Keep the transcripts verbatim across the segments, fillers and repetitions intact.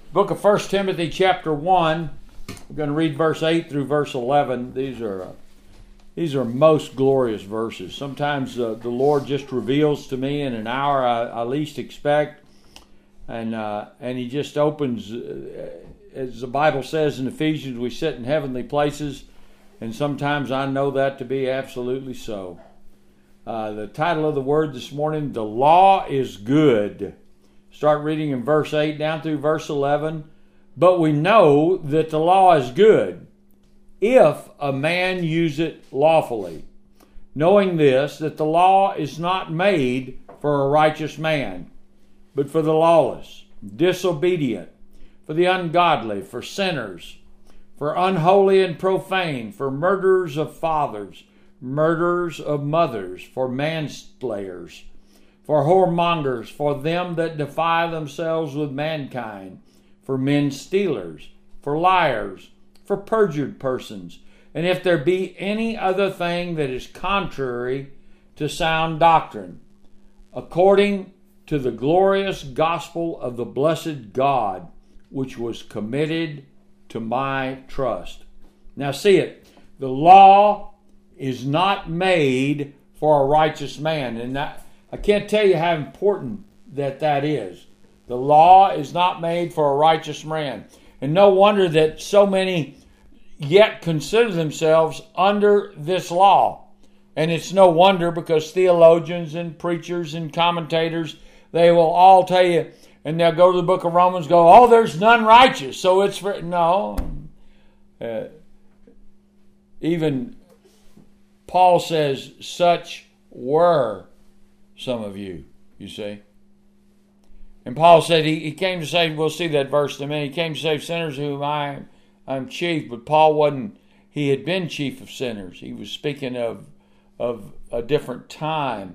Book of First Timothy chapter one. We're going to read verse eight through verse eleven. These are uh, these are most glorious verses. Sometimes uh, the Lord just reveals to me in an hour I, I least expect, and uh, and He just opens, uh, as the Bible says in Ephesians, we sit in heavenly places, and sometimes I know that to be absolutely so. Uh, the title of the word this morning, The Law is Good. Start reading in verse eight down through verse eleven. But we know that the law is good if a man use it lawfully, knowing this, that the law is not made for a righteous man, but for the lawless, disobedient, for the ungodly, for sinners, for unholy and profane, for murderers of fathers, murderers of mothers, for manslayers, for whoremongers, for them that defile themselves with mankind, for men stealers, for liars, for perjured persons, and if there be any other thing that is contrary to sound doctrine, according to the glorious gospel of the blessed God, which was committed to my trust. Now see it, the law is not made for a righteous man, and that, I can't tell you how important that that is. The law is not made for a righteous man. And no wonder that so many yet consider themselves under this law. And it's no wonder, because theologians and preachers and commentators, they will all tell you, and they'll go to the book of Romans, go, oh, there's none righteous, so it's for... No. Uh, even Paul says, such were some of you, you see. And Paul said he, he came to save, we'll see that verse in a minute, he came to save sinners whom I am chief, but Paul wasn't, he had been chief of sinners. He was speaking of, of a different time.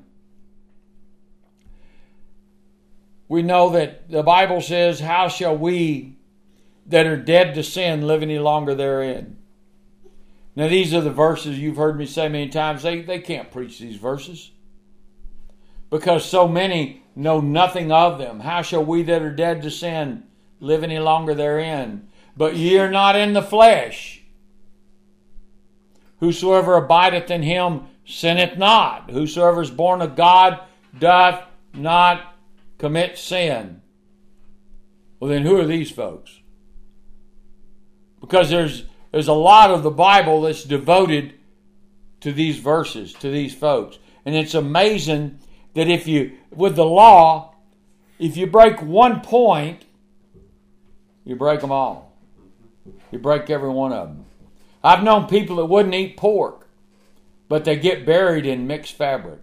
We know that the Bible says, how shall we that are dead to sin live any longer therein? Now these are the verses you've heard me say many times, they, they can't preach these verses, because so many know nothing of them. How shall we that are dead to sin live any longer therein? But ye are not in the flesh. Whosoever abideth in him sinneth not. Whosoever is born of God doth not commit sin. Well, then who are these folks? Because there's there's a lot of the Bible that's devoted to these verses, to these folks. And it's amazing that if you, with the law, if you break one point, you break them all. You break every one of them. I've known people that wouldn't eat pork, but they get buried in mixed fabric.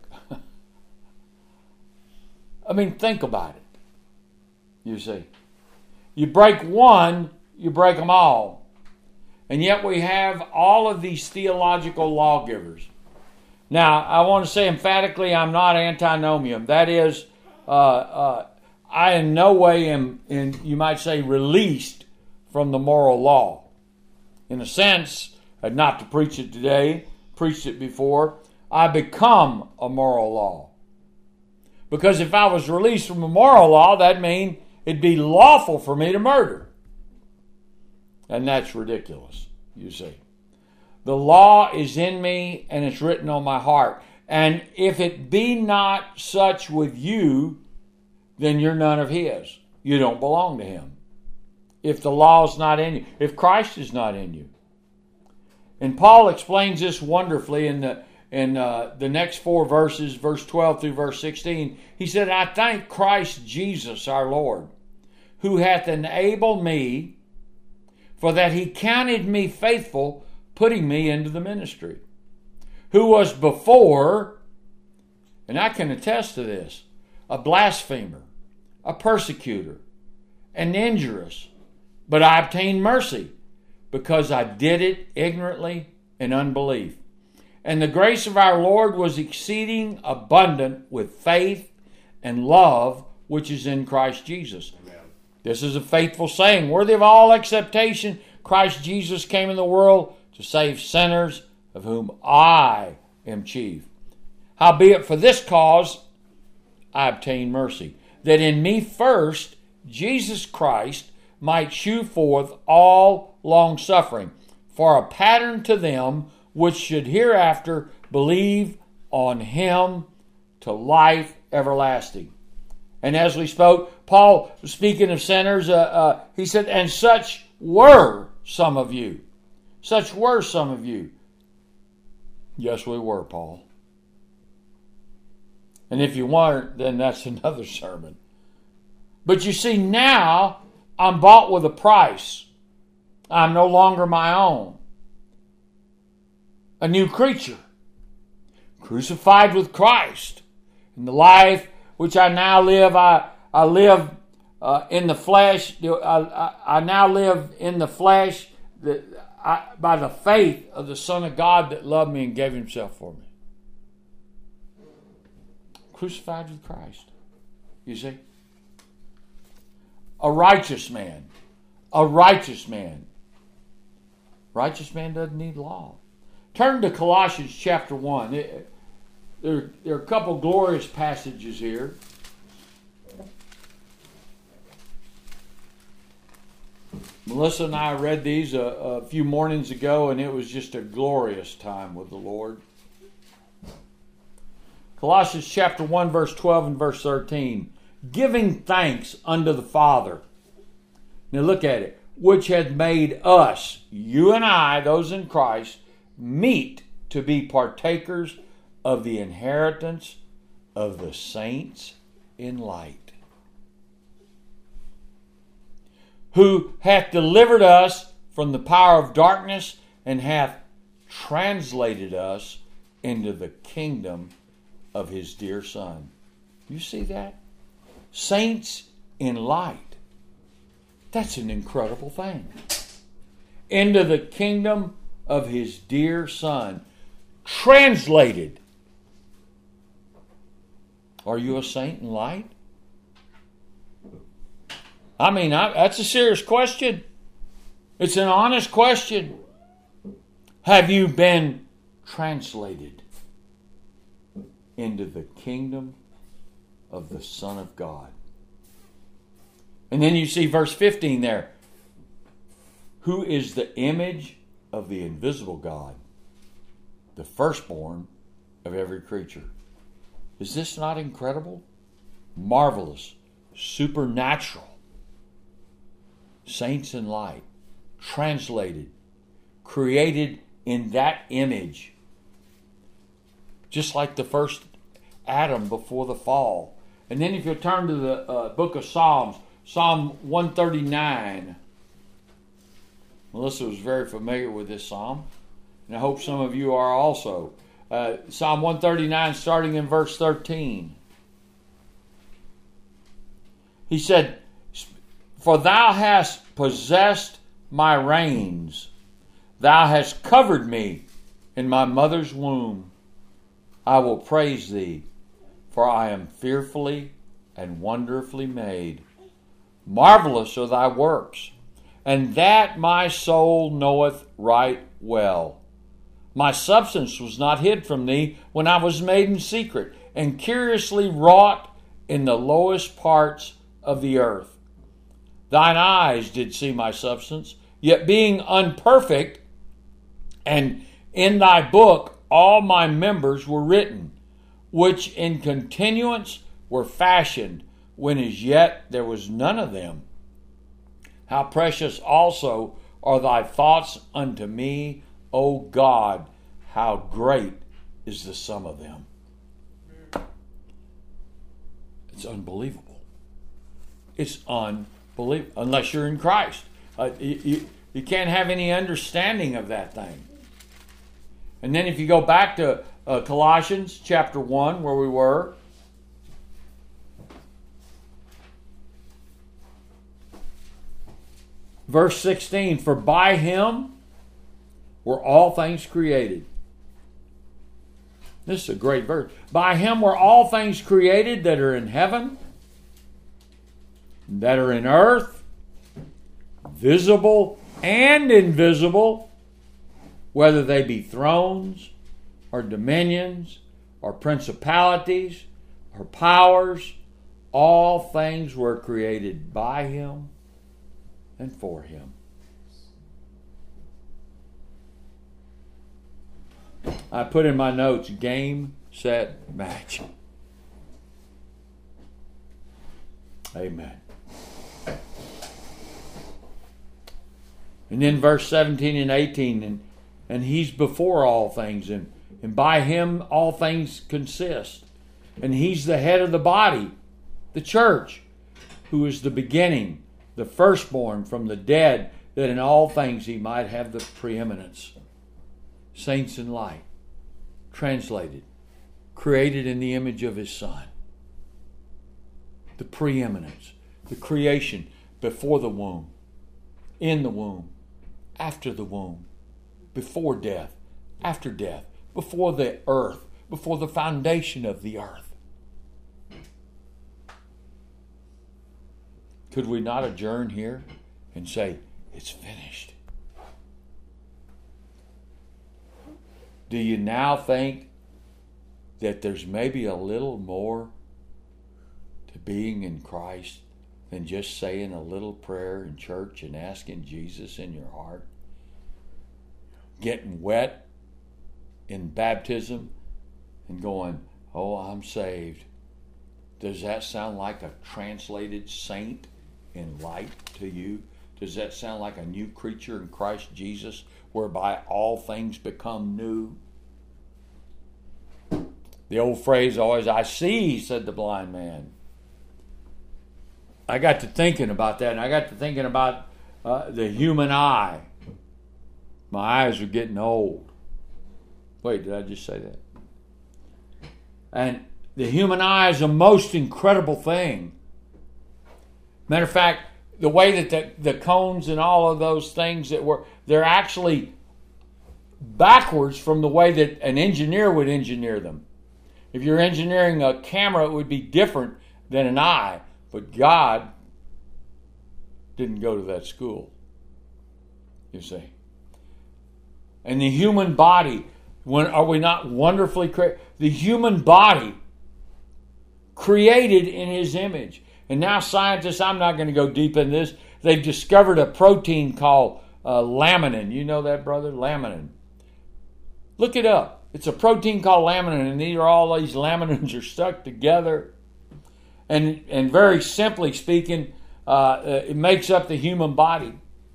I mean, think about it. You see. You break one, you break them all. And yet we have all of these theological lawgivers. Now, I want to say emphatically, I'm not antinomian. That is, uh, uh, I in no way am, in, you might say, released from the moral law. In a sense, not to preach it today, preached it before, I become a moral law. Because if I was released from the moral law, that'd mean it'd be lawful for me to murder. And that's ridiculous, you see. The law is in me, and it's written on my heart. And if it be not such with you, then you're none of his. You don't belong to him. If the law is not in you, if Christ is not in you. And Paul explains this wonderfully in the in uh, the next four verses, verse twelve through verse sixteen. He said, I thank Christ Jesus our Lord, who hath enabled me, for that he counted me faithful, putting me into the ministry, who was before, and I can attest to this, a blasphemer, a persecutor, and injurious, but I obtained mercy, because I did it ignorantly in unbelief. And the grace of our Lord was exceeding abundant with faith and love, which is in Christ Jesus. Amen. This is a faithful saying, worthy of all acceptation. Christ Jesus came in the world to save sinners, of whom I am chief. Howbeit for this cause I obtain mercy, that in me first Jesus Christ might shew forth all longsuffering, for a pattern to them which should hereafter believe on him to life everlasting. And as we spoke, Paul, speaking of sinners, uh, uh, he said, and such were some of you. Such were some of you. Yes, we were, Paul. And if you weren't, then that's another sermon. But you see, now I'm bought with a price. I'm no longer my own. A new creature. Crucified with Christ. In the life which I now live, I, I live uh, in the flesh. I, I, I now live in the flesh that I, by the faith of the Son of God that loved me and gave himself for me. Crucified with Christ. You see? A righteous man. A righteous man. Righteous man doesn't need law. Turn to Colossians chapter one. It, there, there are a couple glorious passages here. Melissa and I read these a, a few mornings ago, and it was just a glorious time with the Lord. Colossians chapter one, verse twelve and verse thirteen. Giving thanks unto the Father. Now look at it. Which had made us, you and I, those in Christ, meet to be partakers of the inheritance of the saints in light. Who hath delivered us from the power of darkness and hath translated us into the kingdom of his dear Son. You see that? Saints in light. That's an incredible thing. Into the kingdom of his dear Son. Translated. Are you a saint in light? I mean, I, that's a serious question. It's an honest question. Have you been translated into the kingdom of the Son of God? And then you see verse fifteen there. Who is the image of the invisible God, the firstborn of every creature. Is this not incredible? Marvelous, supernatural. Saints in light, translated, created in that image. Just like the first Adam before the fall. And then if you turn to the uh, book of Psalms, Psalm one thirty-nine. Melissa was very familiar with this psalm, and I hope some of you are also. Uh, Psalm one thirty-nine, starting in verse thirteen. He said, For thou hast possessed my reins. Thou hast covered me in my mother's womb. I will praise thee, for I am fearfully and wonderfully made. Marvelous are thy works, and that my soul knoweth right well. My substance was not hid from thee when I was made in secret, and curiously wrought in the lowest parts of the earth. Thine eyes did see my substance, yet being unperfect, and in thy book all my members were written, which in continuance were fashioned, when as yet there was none of them. How precious also are thy thoughts unto me, O God, how great is the sum of them. It's unbelievable. It's unbelievable. Unless you're in Christ. Uh, you, you, you can't have any understanding of that thing. And then if you go back to uh, Colossians chapter one, where we were, verse sixteen, for by him were all things created. This is a great verse. By him were all things created that are in heaven, that are in earth, visible and invisible, whether they be thrones or dominions or principalities or powers. All things were created by him and for Him. I put in my notes, game, set, match. Amen. And then verse seventeen and eighteen, and, and He's before all things, and, and by Him all things consist. And He's the head of the body, the church, who is the beginning, the firstborn from the dead, that in all things He might have the preeminence. Saints in light, translated, created in the image of His Son. The preeminence, the creation before the womb, in the womb, after the womb, before death, after death, before the earth, before the foundation of the earth. Could we not adjourn here and say, it's finished? Do you now think that there's maybe a little more to being in Christ than just saying a little prayer in church and asking Jesus in your heart? Getting wet in baptism and going, oh, I'm saved. Does that sound like a translated saint in light to you? Does that sound like a new creature in Christ Jesus, whereby all things become new? The old phrase always, I see, said the blind man. I got to thinking about that, and I got to thinking about uh, the human eye. My eyes are getting old. Wait, did I just say that? And the human eye is a most incredible thing. Matter of fact, the way that the, the cones and all of those things that were, they're actually backwards from the way that an engineer would engineer them. If you're engineering a camera, it would be different than an eye. But God didn't go to that school, you see. And the human body, when are we not wonderfully created? The human body created in His image. And now scientists, I'm not going to go deep in this, they've discovered a protein called uh, laminin. You know that, brother? Laminin. Look it up. It's a protein called laminin, and these are all these laminins are stuck together. And and very simply speaking, uh, it makes up the human body.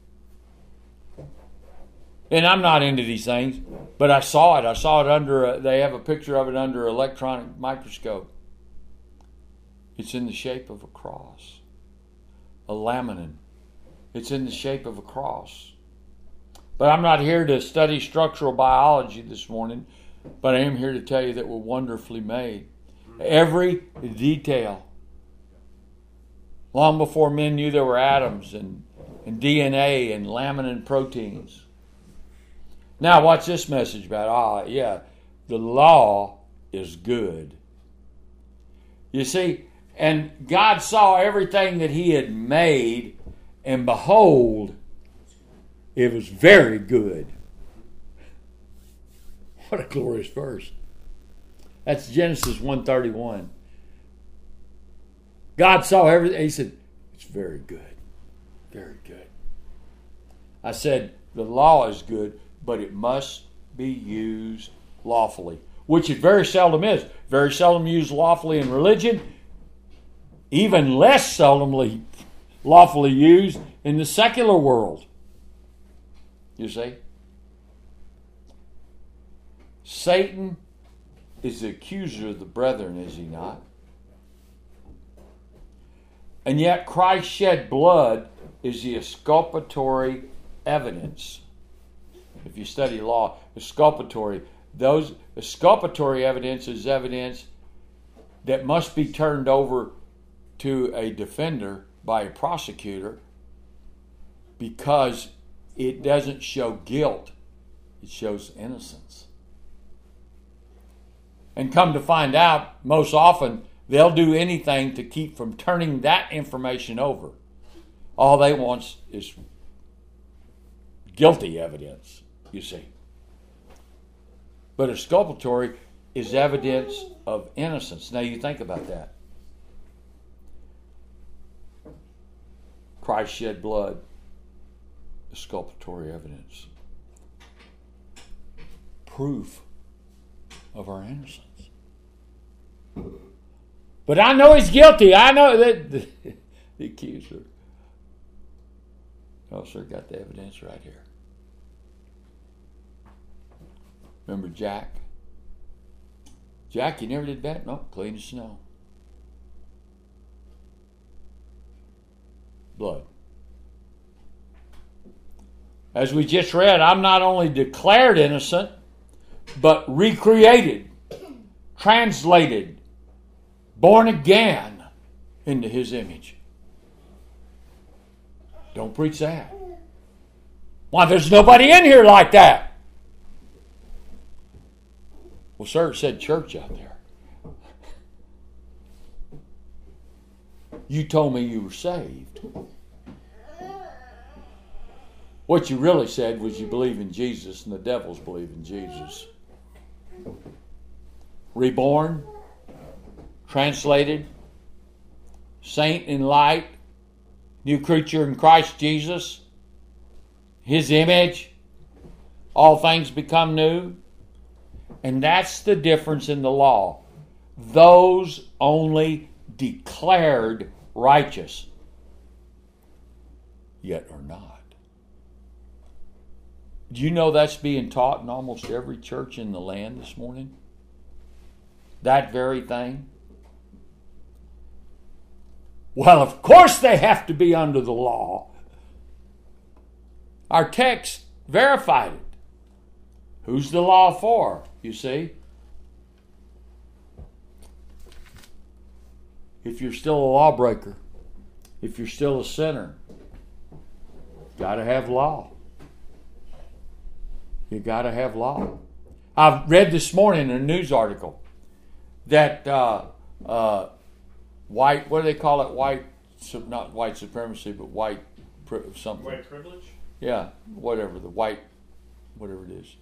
And I'm not into these things, but I saw it. I saw it under, a, they have a picture of it under an electronic microscope. It's in the shape of a cross. A laminin. It's in the shape of a cross. But I'm not here to study structural biology this morning, but I am here to tell you that we're wonderfully made. Every detail. Long before men knew there were atoms and, and D N A and laminin proteins. Now, what's this message about? Ah, yeah, the law is good. You see, and God saw everything that He had made, and behold, it was very good. What a glorious verse. That's Genesis one thirty-one. God saw everything. He said, it's very good. Very good. I said, the law is good, but it must be used lawfully, which it very seldom is. Very seldom used lawfully in religion, even less seldomly lawfully used in the secular world. You see? Satan is the accuser of the brethren, is he not? And yet Christ shed blood is the exculpatory evidence. If you study law, exculpatory, those exculpatory evidence is evidence that must be turned over to a defender by a prosecutor because it doesn't show guilt, it shows innocence. And come to find out, most often, they'll do anything to keep from turning that information over. All they want is guilty evidence, you see. But exculpatory is evidence of innocence. Now you think about that. Christ shed blood. exculpatory evidence. Proof of our innocence. But I know he's guilty. I know that the, the accuser. Oh, sir, got the evidence right here. Remember Jack? Jack, you never did that? No, clean as snow. Blood. As we just read, I'm not only declared innocent, but recreated, translated, born again into His image. Don't preach that. Why, there's nobody in here like that. Well, sir, it said church out there. You told me you were saved. What you really said was you believe in Jesus, and the devils believe in Jesus. Reborn, translated, saint in light, new creature in Christ Jesus, His image, all things become new. And that's the difference in the law. Those only declared righteous, yet are not. Do you know that's being taught in almost every church in the land this morning? That very thing? Well, of course they have to be under the law. Our text verified it. Who's the law for, you see? If you're still a lawbreaker, if you're still a sinner, got to have law. You got to have law. I've read this morning in a news article that uh, uh, white, what do they call it? White, not white supremacy, but white something. White privilege? Yeah, whatever, the white, whatever it is.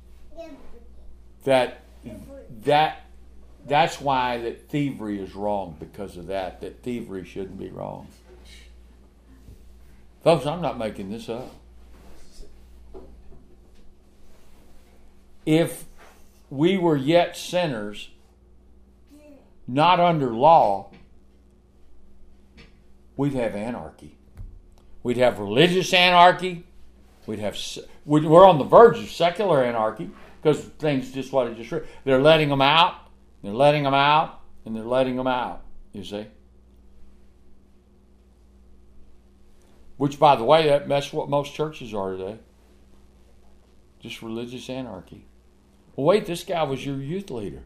That, that, that's why that thievery is wrong, because of that, that thievery shouldn't be wrong. Folks, I'm not making this up. If we were yet sinners, not under law, we'd have anarchy. We'd have religious anarchy. We'd have. We're on the verge of secular anarchy because things just what I just read. They're letting them out. They're letting them out, and they're letting them out. You see. Which, by the way, that, that's what most churches are today. Just religious anarchy. Well, wait, this guy was your youth leader.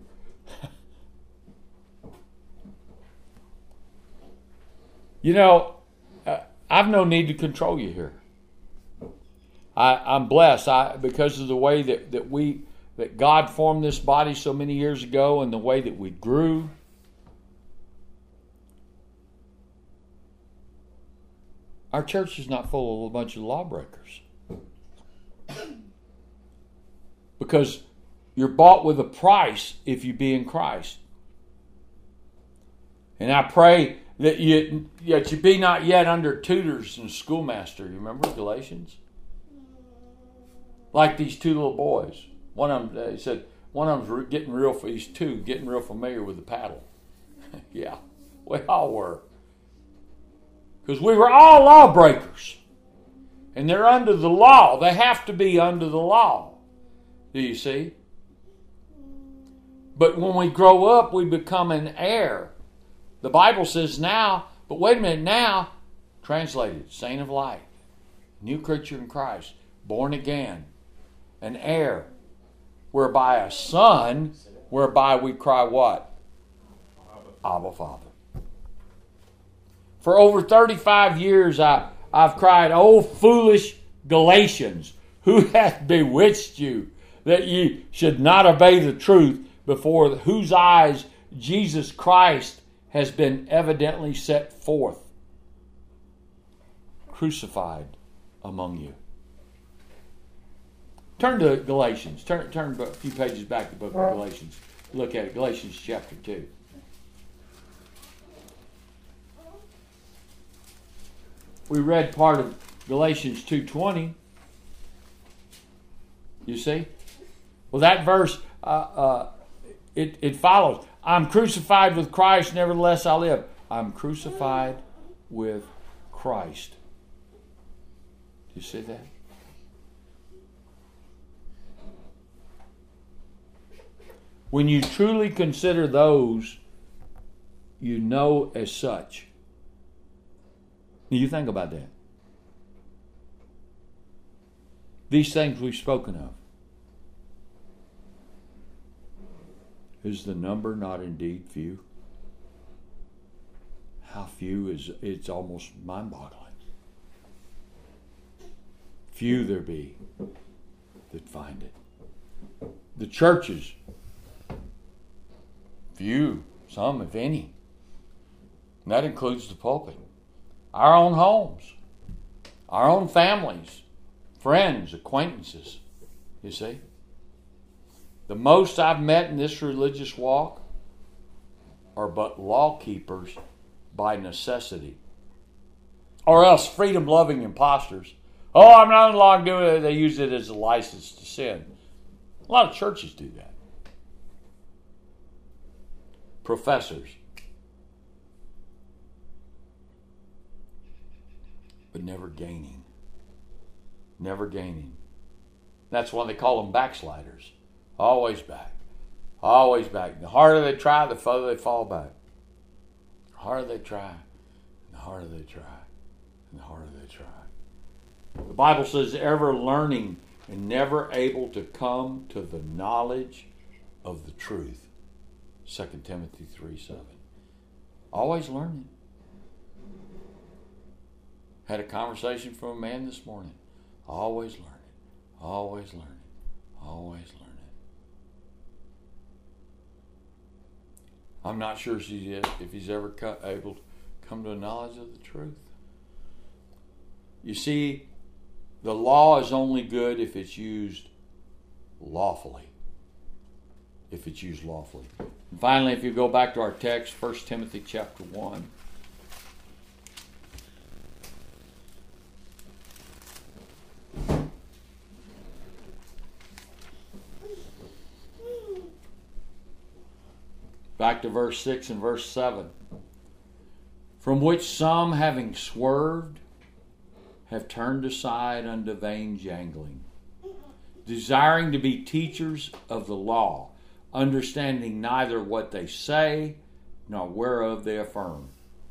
You know, uh, I've no need to control you here. I, I'm blessed I, because of the way that, that we that God formed this body so many years ago, and the way that we grew. Our church is not full of a bunch of lawbreakers. Because you're bought with a price if you be in Christ. And I pray that you, that you be not yet under tutors and schoolmaster. You remember Galatians? Like these two little boys. One of them, he said, one of them's getting real, these two getting real familiar with the paddle. Yeah, we all were. Because we were all lawbreakers. And they're under the law. They have to be under the law. Do you see? But when we grow up, we become an heir. The Bible says now, but wait a minute, now, translated, saint of light, new creature in Christ, born again, an heir, whereby a son, whereby we cry what? Abba, Father. For over thirty-five years, I, I've cried, "O foolish Galatians, who hath bewitched you, that ye should not obey the truth, before whose eyes Jesus Christ has been evidently set forth, crucified among you." Turn to Galatians. Turn, turn a few pages back to the book of Galatians. Look at it. Galatians chapter two. We read part of Galatians two twenty. You see? Well, that verse, uh, uh, it, it follows. I'm crucified with Christ, nevertheless I live. I'm crucified with Christ. Do you see that? When you truly consider those you know as such, you think about that. These things we've spoken of. Is the number not indeed few? How few is, it's almost mind-boggling. Few there be that find it. The churches, few, some if any. And that includes the pulpit. Our own homes, our own families, friends, acquaintances, you see. The most I've met in this religious walk are but law keepers by necessity. Or else freedom-loving imposters. Oh, I'm not in law to do it. They use it as a license to sin. A lot of churches do that. Professors. But never gaining. Never gaining. That's why they call them backsliders. Always back. Always back. The harder they try, the further they fall back. The harder they try, the harder they try, and the harder they try. The Bible says, ever learning and never able to come to the knowledge of the truth. Second Timothy three seven. Always learning. Had a conversation from a man this morning. Always learning. Always learning. Always learning. I'm not sure if he's ever able to come to a knowledge of the truth. You see, the law is only good if it's used lawfully. If it's used lawfully. And finally, if you go back to our text, First Timothy chapter one. Back to verse six and verse seven. From which some, having swerved, have turned aside unto vain jangling, desiring to be teachers of the law, understanding neither what they say, nor whereof they affirm.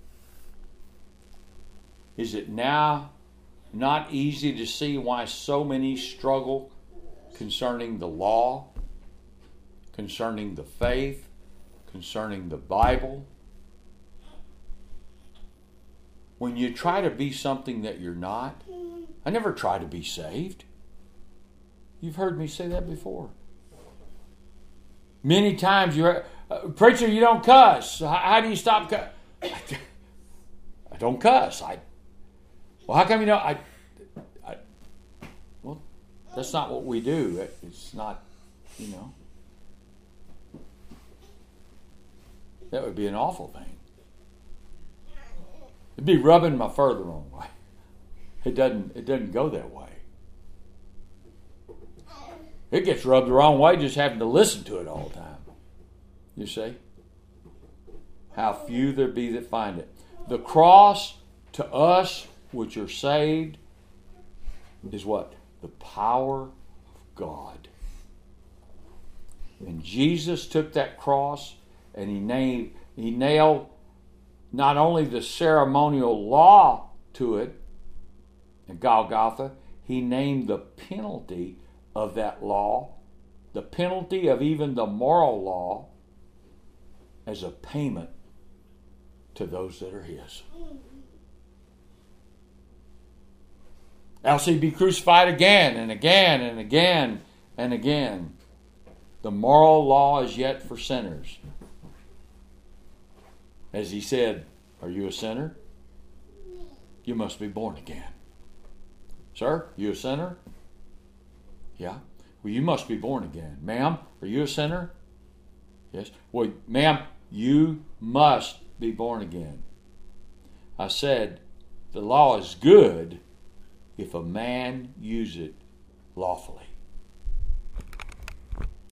Is it now not easy to see why so many struggle concerning the law, concerning the faith, concerning the Bible? When you try to be something that you're not, I never try to be saved. You've heard me say that before. Many times you heard, uh, preacher, you don't cuss. How, how do you stop cuss? I don't cuss. I. Well, how come you don't? I, I. Well, that's not what we do. It, it's not, you know. That would be an awful thing. It'd be rubbing my fur the wrong way. It doesn't, it doesn't go that way. It gets rubbed the wrong way just having to listen to it all the time. You see? How few there be that find it. The cross to us which are saved is what? The power of God. And Jesus took that cross and he named, he nailed not only the ceremonial law to it at Golgotha, he named the penalty of that law, the penalty of even the moral law, as a payment to those that are his. Else he'd be crucified again and again and again and again. The moral law is yet for sinners. As he said, are you a sinner? You must be born again. Sir, you a sinner? Yeah. Well, you must be born again. Ma'am, are you a sinner? Yes. Well, ma'am, you must be born again. I said, the law is good if a man use it lawfully.